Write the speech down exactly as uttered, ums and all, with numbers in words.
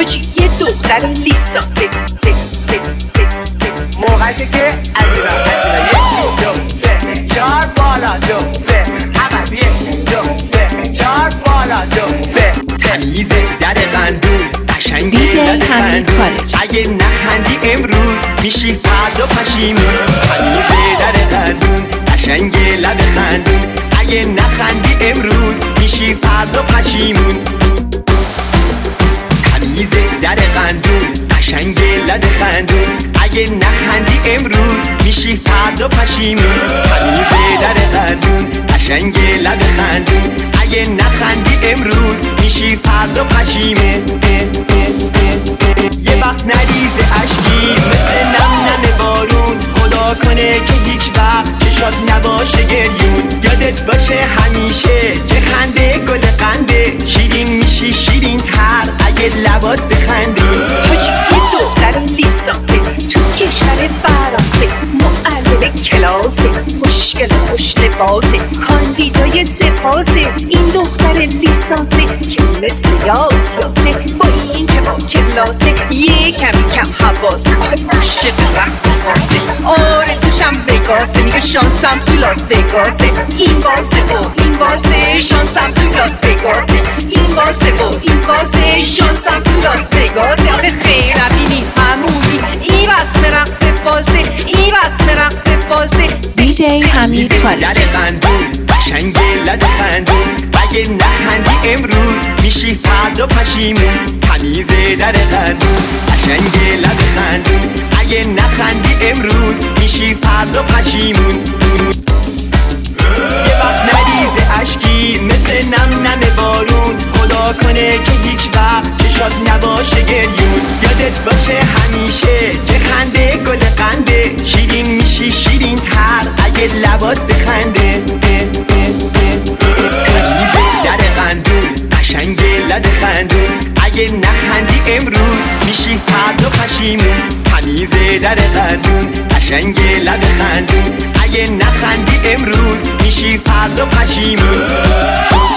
حاجی یه دختر لیسانسه موقعشه که عزیزم عزیزم یک دو سه چهار بالا دو سه عقب یک دو سه چهار بالا دو سه تمیزه در قندون قشنگه دی جی حمید خارج. اگه نخندی امروز میشی فردا پشیمون. تمیزه در قندون قشنگه لب خندون اگه نخندی امروز میشی فردا پشیمون. تمیزه در قندون قشنگه لب خندون اگه نخندی امروز میشی فردا پشیمون. تمیزه در قندون قشنگه لب خندون اگه نخندی امروز میشی فردا پشیمون. یه وقت نریزه اشکی مثل نم نم بارون، خدا کنه که هیچ وقت چشات نباشه گریون. یادت باشه همیشه که خنده گل قنده، شیرین میشی شیرین تر اگه لبات بخنده. حاجی یه دختر لیسانسه تو کشور فرانسه، معلم کلاسه، خوشگل خوش لباسه، کاندیدای سپاسه. این دختر لیسانسه که مثل یاس یاسه، با این که با کلاسه یه کمی کم حواسه. آخه عاشق رقص فارسه، آرزوشم وگاسه، میگه شانسم تو لاس وگاسه. این بازه و این بازه شانسم تو لاس وگاسه. این بازه و این بازه شانسم تو لاس وگاسه. آخه خیر نبینی همونی این رقص رقص فازه، این رقص رقص فازه. دی جی حمید خارج. در قندون قشنگه لب خندون اگه نخندی امروز میشی فردا پشیمون. تمیزه در قندون قشنگه لب خندون اگه نخندی امروز میشی فردا پشیمون. یه وقت نریزه اشکی مثل نم نم بارون، خدا کنه که هیچ وقت چشات نباشه گریون. یادت باشه همیشه که خنده گل قنده، شیرین میشی شیرین تر اگه لبات بخنده. تمیزه در قندون قشنگه لب خندون اگه نخندی امروز میشی فردا پشیمون. تمیزه در قندون قشنگه لب خندون اگه نخندی امروز میشی فردا پشیمون.